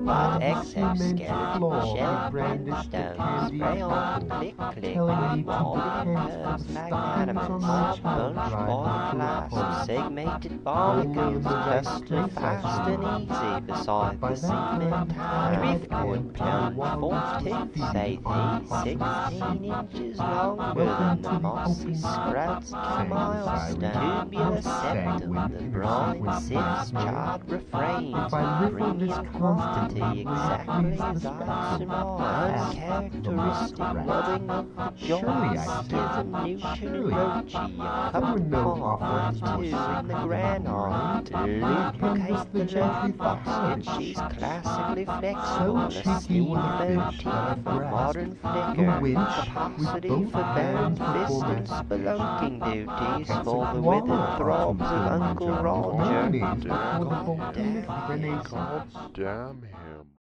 but exoskeleton, shell brimstone, spray on, click, click, wobbling curves, magnanimous, bunch, ball, clasp, segmented barnacles, cluster fast and easy beside the cement tire, driftwood plunge, forked tooth, say thee, 16 inches longer than the mossy sprouts of milestone, tubular septum, the brine sifts, charred refrains, premium quantity, exactly as I surmised, uncharacteristic rubbing of the joints, gives a Newton Rochi a cup palm or two in the granite, lubricate the loaf basket, she's classically flexible, a steam motif of modern flicker, capacity for band fist and spelunking duties for the withered throbs of Uncle Roger. God damn him.